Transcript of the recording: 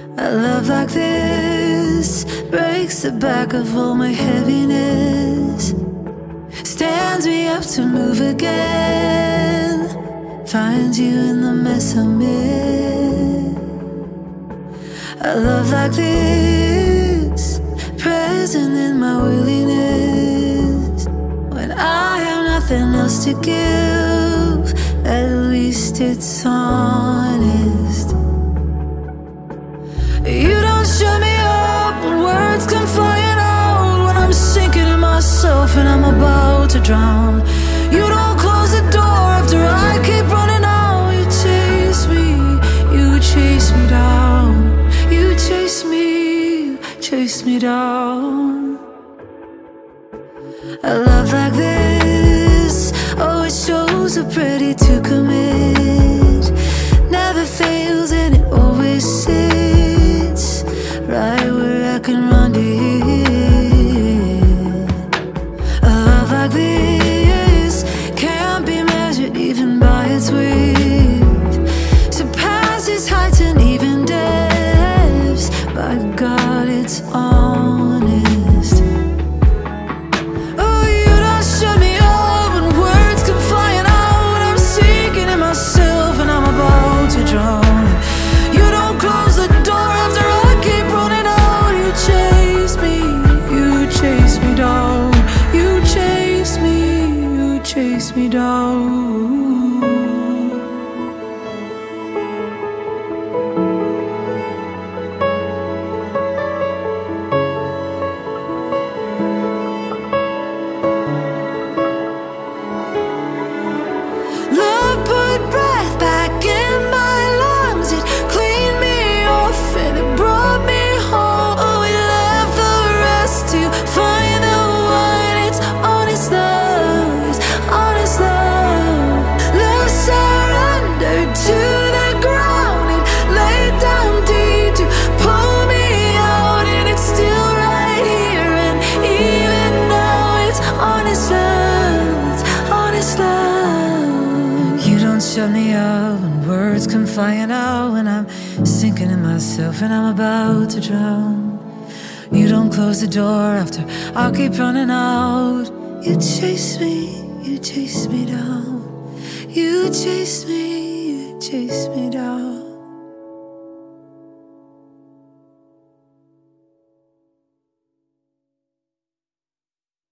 A love like this breaks the back of all my heaviness, stands me up to move again, finds you in the mess I'm in. A love like this, present in my willingness. When I have nothing else to give, at least it's honest. You don't shut me up when words come flying out, when I'm sinking in myself and I'm about to drown. You don't close the door after I keep running out. You chase me, you chase me down. You chase me down. A love like this, oh, it shows up ready to commit. Never fails and it always sits right where I can run to it. A love like this can't be measured even by its weight, surpasses heights and even depths. By God, it's honest. Oh, you don't shut me up when words come flying out, when I'm sinking in myself and I'm about to drown. You don't close the door after I keep running out. You chase me down. You chase me down. Shut me up when words come flying out, when I'm sinking in myself and I'm about to drown. You don't close the door after I'll keep running out. You chase me down. You chase me down.